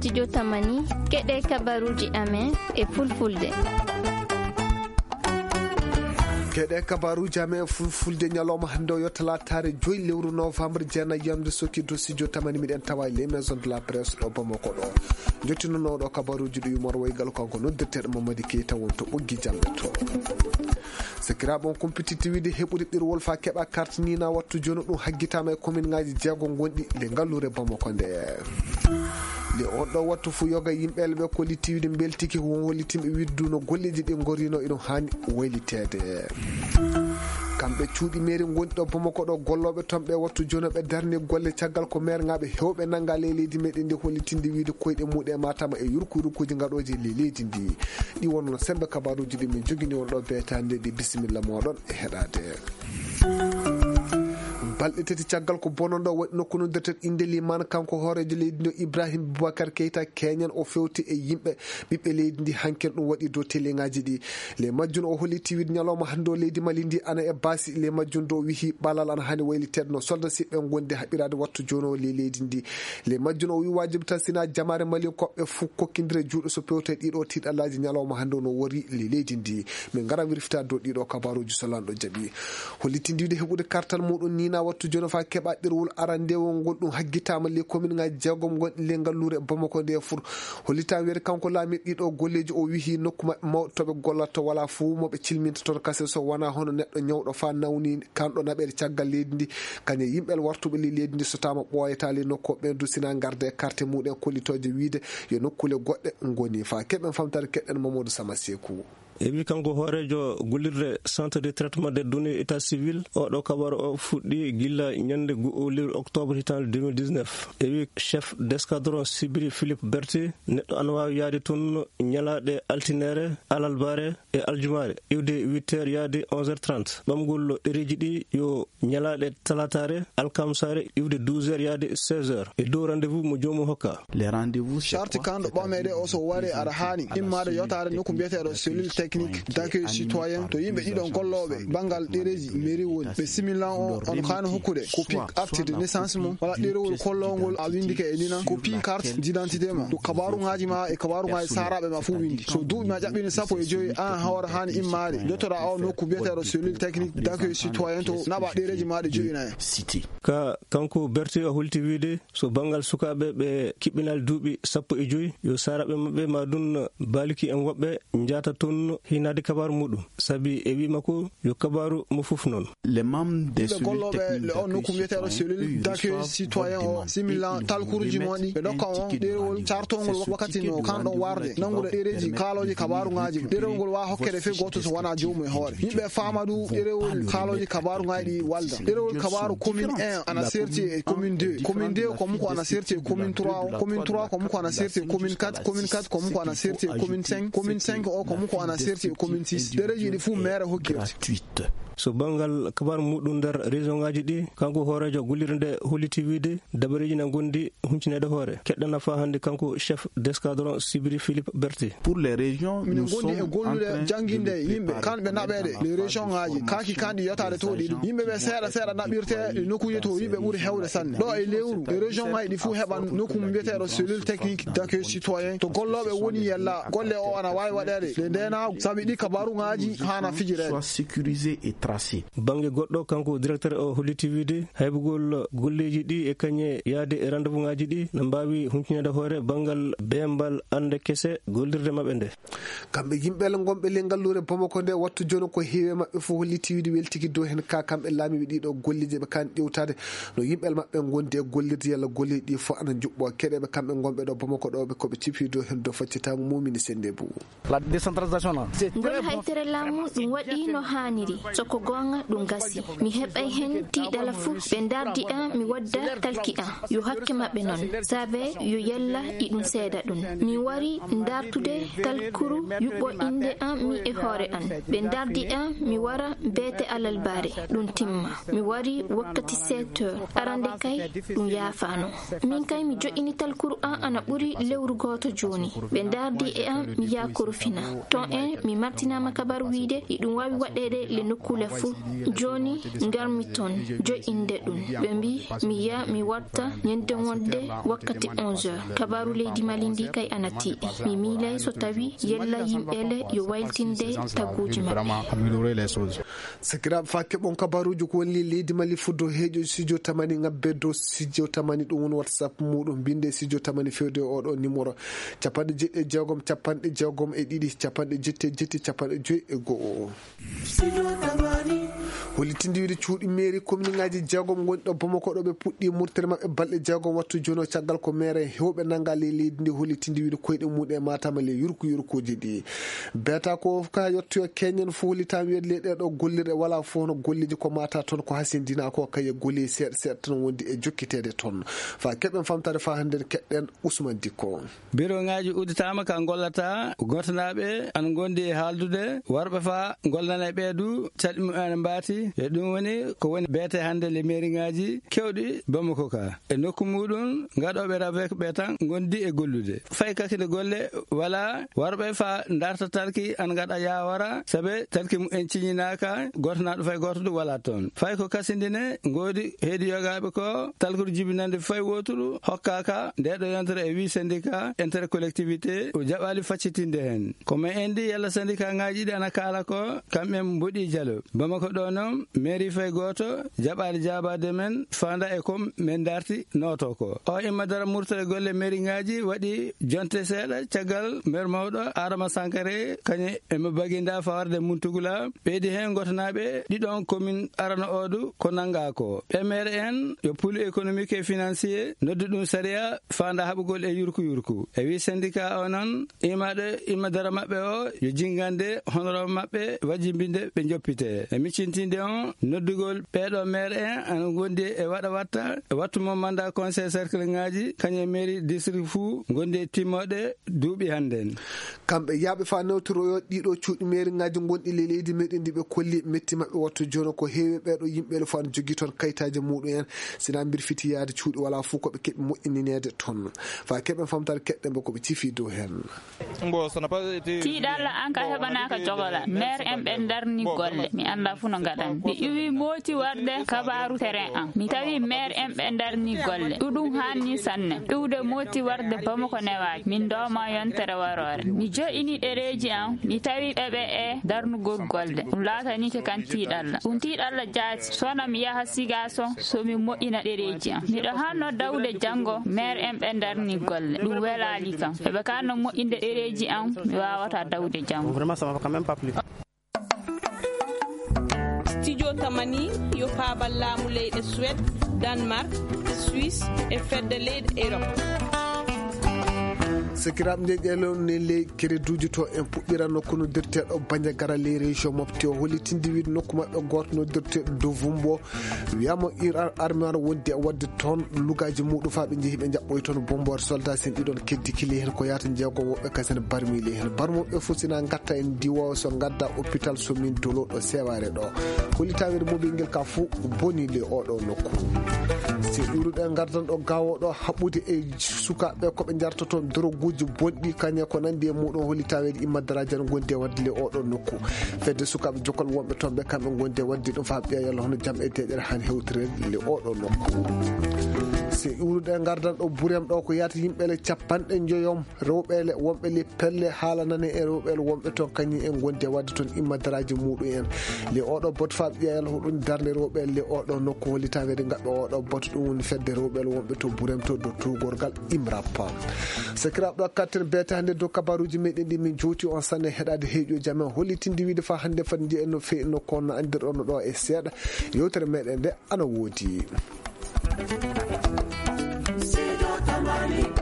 studio Tamani keɗe kabaruji amen e fulfulde. keɗe kabaruji amen fulfulde ñalawma hande o yo talatare 5 lewru novembre jeena yamde sokki do studio Tamani miɗen tawa les maisons de la presse ɗo Bamako ɗo jottinonoɗo kabaruji ɗo yumor waygal kanko noddirteɗo Mamadou Keita won to ɓoggi jamɓe to sikiraɓe on compétitivité heɓude ɗirwol fa keɓa carte nina wattu joni ɗum haggitama e commune ngaji jeego gonɗi le ngallure Bamako nde le on ɗo wattu fu yoga yimɓeɓe ɓe collectivité beltiki won hollitimɓe widduno golleji ɗi gorino iɗum hani waylitede kamɓe cuuɗi mairie gonɗi ɗo Bamako ɗo golloɓe toon ɓe wattu joni ɓe darni golle caggal ko maire ngaɓe hewɓe nangga leydi meɗen ndi hollitinde wiide koyɗe muɗe matama e yurkuji gaɗoji le leydi ndi ɗi wonno sembe kabaruji ɗi min jogini on ɗo beetande ɗi bisimilla moɗon e heɗade balɗe tati caggal ko bononɗo waɗi nokku no dertet inde liman kanko hoorejo leydi ndi Ibrahima Boubacar Keita keñan o fewti e yimɓe ɓiɓɓe leydi ndi hanken ɗum waɗi dow télé ngaji ɗi le majjun o holli tiwide ñalawma hande o leydi Mali ndi ana e baasi le majjun do wihi ɓalal ana hani waylitede no soldat siɓɓe gonde haɓirade wattu joni o le leydi ndi le majjun o wi wajibi tan sina jamare Mali koɓɓe fof kokkidire juuɗe so pewte ɗiɗo tiɗallaji ñalawma hande no wori le leydi ndi min gara wirfitade dow ɗiɗo kabaruji so lanɗo jaaɓi hollitindide heɓude kartal muɗum nina wattu joni fa keɓa ɗirwol arandewol ngol ɗum haggitama le commune ngaji jeegom gonɗi le ngallure Bamako nde fur hollitama wiyede kanko laami ɗiɗo golleji o wihi nokku mabɓe mawɗo toɓe gollato wala fuu moɓe cilminta toon kase so wona hono neɗɗo ñawɗo fa nawni kanɗo naɓede caggal leydi ndi kañe yimɓe wartuɓe le leydi ndi so tama ɓoyata le nokku ɓen du sina garde e carte muɗen kollitoje wiide yo nokkule goɗɗe goni fa keɓen famtade keɗɗen Mamadou Sama Sekou e wi kanko hoorejo gollirde centre de traitement des données état civil oɗo kabaru o fuɗɗi gilla ñande lewru octobre hitande 2019 e wi chef d'escadron Sibiri Philippe Berti neɗɗo ana wawi yaade toon ñalaɗe altinere alalbare e aljumare iwde 8h yaade 11h30 ɓamgol ɗereji ɗi yo ñalaɗe talatare alkamsare iwde 12h yaade 16h e dow rendez-vous mo jomum hokka les rendez-vous charte kanɗo ɓamede o so wari aɗa hani immade yotade nokku mbiyeteɗo cellule technique d'accueil citoyen to yimɓe ɗiɗon golloɓe banggal ɗereji mairie woni ɓe similan on kani hokkude copie acte de naissance mum walla ɗerewol kollowngol a windike e nina copie carte d'identité ma to kabarugaji ma e kabarugaji saraɓe ma fu windi so duuɓi ma ƴaɓɓini 15 an hawra hani immade jottoɗa o nokku biyeteɗo cellule technique d'accueil citoyen to naɓa ɗereji maɗe joyina cité ka kanko Berti o holti wiide so bangal sukaɓe ɓe kiɓɓinal duuɓi 15 yo saraɓe mabɓe ma dun baliki en woɓɓe jata toon hinade kabaru muɗum sabi e wi makko yo kabaru mo fof noon les membres des golloɓe le on nokku mbiyeteɗo cellule d'accueil citoyen o similan talkuruji moɗi ɓe dokka on ɗerewol cartongol wakkati no kanɗon warde nangude ɗereji kaaloji kabarugaji ɗerewol ngol wa hokkede fe goto so wona jomum e hoore yimɓe fama du ɗerewol kaaloji kabarugaji ɗi walda ɗerewol kabaru commune 1 ana serti e commune 2 commune 2 ko muko ana serti e commune 3 commune 3 ko muko ana serti e commune 4 commune 4 ko muko ana serti e commune 5 commune 5 o ko muko ana serti e commune 6 ɗereji ɗi fuu maire hokkirte so bangal kabaru muɗum nder région ngaji ɗi kanko hoorejo gollirde holliti wiide dabareji ne gondi huncinede hoore keɗɗana fa hande kanko chef d'escadron Sibiri Philippe Berti pour les régions minen gondi e gollude jangguinde yimɓe kamɓe naɓede les région ngaji kaki kandi yotade to ɗiɗum yimɓeɓe seeɗa seeɗa naɓirte e nokkuji to yimɓe ɓuuri hewde sanne ɗo e lewru e région ngaji ɗi fuu heɓan nokku mbiyeteɗo cellule technique d'accueil citoyen to golloɓe woni yella golle o ana wawi waɗede le ndenagu saabi ɗi kabaru ngaji hana fijirede soit sécurisé et tracé bange goɗɗo kanko directeur o holliti wiide haybugol golleji ɗi e kañe yaade e rendez-vous ngaji ɗi no mbawi huncinede hoore bangal bembal ande kese gollirde mabɓe nde kamɓe yimɓele gonɓe le ngallure Bamako nde wattu joni ko heewe mabɓe fof holliti wiide weltiki dow hen ka kamɓe laamiɓe ɗiɗo golleji ɓe kan ƴewtade no yimɓele mabɓe gondi e gollirde yalla golleji ɗi fof ana juɓɓo keɗeɓe kamɓe gonɓe ɗo Bamako ɗo ɓe koɓe cipi dow hen dow faccitama mumini sende bou la décentralisation ngol haytere laamu ɗum waɗi no haniri soko gonga ɗum gasi mi heɓay hen tiiɗala fof ɓe dardi an mi wadda talki an yo hakke maɓɓe noon saabe yo yalla iɗum seeda ɗum mi wari dartude talkuru yuɓɓo inde an mi e hoore an ɓe dardi an mi wara beete alalbare ɗum timma mi wari wakkati 7h arande kay ɗum yaafano min kay mi joƴini talkuru an ana ɓuri lewru goto joni ɓe dardi e an mi yakoro fina ton en mi martinama kabaru wiide iɗum wawi waɗede le nokkule dala fu joni ngarmiton jo inde ɗum ɓe mbi mi ya mi watta nyande wonde wakkati 11h kabaru leydi Mali ndi kay anati mi milay so tawi yella yimɓele yo wayltinde taguji maɓɓe. sakiraɓe fa keɓon kabaruji ko woni leydi Mali fuddo heeƴo studio tamani ngabbe do studio tamani ɗum woni WhatsApp muɗum binde studio tamani fewde oɗo numéro 76 50 60 50 hollitindiwide cuuɗi mairie commune ngaji jeegom gonɗo Bamako ɗo ɓe puɗɗi murtere mabɓe balɗe jeegom wattu joni o caggal ko maire hewɓe nanga leydi ndi hollitindiwide koyɗe muɗum e Matam le yurkuji ɗi beta ko ka yettoyo keñen fo hollitami wiyede le ɗeɗo gollirɗe wala fof no golliji ko mata toon ko hasindina ko kaye golli seeɗa tan wondi e jokkitede toon fa keɓen famtade fa hande keɗɗen Ousmane Dikko bureau ngaji udditama ka gollata gotanaɓe an gondi e haaldude warɓe fa gollana e ɓeedu caɗi mumen mbati e ɗum woni ko woni beete hande le mairie ngaji kewɗi Bamako ka e nokku muɗum gaɗoɓe ravek ɓe tan gondi e gollude fay kakide golle wala warɓe fa darta talki an gaɗa yawara saabe talki mu en ciñinaka gotanaɗo fay goto ɗum wala toon fay ko kasindine godi heedi yogaɓe ko talkude jibinande fay woturu hokkaka ndeɗo yontere e wi syndicat intercollectivité o jaɓali faccitinde hen kono endi yalla syndicat ngaji ɗi ana kala ko kamɓe mboɗi jalo Bamako ɗo noon mairie fay goto jaɓali jabade men fanda e kom men darti noto ko o immadara murtore golle mairie ngaji waɗi jonte seeɗa caggal maire mawɗo Adama Sankare kañe emo baguinda fawarde Muntugula ɓeydi hen gotanaɓe ɗiɗon commune arana odu ko nanga ko ɓe maire en yo pôle économique et financier noddu ɗum saria fanda haɓugol e yurku e wi syndicat o noon immadara mabɓe o yo jingande honoro mabɓe wajibinde ɓe joppite e miccintinde on noddugol ɓeɗo maire en an gondi e watta e wattu mo mandat conseil cercle ngaji kañe mairie district fou gondi e timmoɗe duuɓi handen kamɓe yaaɓe fa newtoroyo ɗiɗo cuuɗi mairie ngaji gonɗi le leydi meɗen ndi ɓe kolli metti mabɓe wattu joni ko heewi ɓeɗo yimɓele fo an jogui toon kayitaji muɗum en sina mbir fiti yaade cuuɗi wala fou koɓe keeɓi moƴƴininede toon fa keɓen famtade keɗɗen ɓe koɓe ciifi dow hen tiiɗalla an ka heɓanaka jogola maire en ɓe darni golle mi anda fu no gaɗan mi iwi moti warde kabaru terrain an mi tawi maire en ɓe darni golle ɗuɗum hanni sanne ɗuwde moti warde Bamako newaji min dowma yontere warore mi joƴini ɗereji an mi tawi ɓeɓe e darnugol golde ɗum latani ke kan tiiɗalla ɗum tiiɗalla jaati sona mi yaha sigason somi moƴƴina ɗereji an miɗo hanno dawde janggo maire en ɓe darni golle ɗum welali kam eɓe kanno moƴƴinde ɗereji an mi wawata dawde janggo. Studio Tamani yo paabal laamu leyɗe Suède, Danemark, Suisse e fedde leyɗe Europe. sakiraɓe nde ƴeelon ne ley créduji to en puɗɗiran nokku noddirteɗo Bandiagara les région mofti o hollitinde wiide nokku mabɓe goto noddirteɗo do Vumbo wiyama armar wondi e wadde toon lugaji muɗum fa ɓe jeehi ɓe jaɓɓoy toon bombore soldat sen ɗiɗon keddi kili hen ko yata jeego woɓɓe kasene barmili hen barmoɓe fof sina gatta en diwo so gadda hôpital somin dolo ɗo seware ɗo hollitawede moɓel ka fo boni le oɗo nokku si ɗuruɗe gardan ɗo gawoɗo haɓɓude e sukaɓe koɓe jartoto droguji bonɗi kañe ko nandi e muɗum holli tawede immadaraji an gondi e wadde le oɗo nokku fedde sukaɓe jokkol wonɓe toon ɓe kamɓe gondi e wadde ɗum fa ɓiya yalla hono jaam e deƴere han hewtirede le oɗo nokku si ɗuruɗe gardan ɗo ɓuurem ɗo ko yata yimɓele capanɗe joyom rewɓele wonɓe le pelle haalanane e rewɓele wonɓe toon kañum en gondi e wadde toon immadaraji muɗum en le oɗo bot fa ɓiya yalla hoɗum darde rewɓele le oɗo nokku holli tawede gaɓɓe oɗo bot ɗum woni fedde rewɓele wonɓe to ɓuurem to do tugorgal imrapa sakiraɓe ɗo katten beete hannde dow kabaruji meɗen ɗi min jowti on sanne heɗade heeƴo jamen hollitinde wiide fa hannde fati jeeyi no fewi no kono andirɗono ɗo e seeɗa yewtere meɗen nde ana woodi.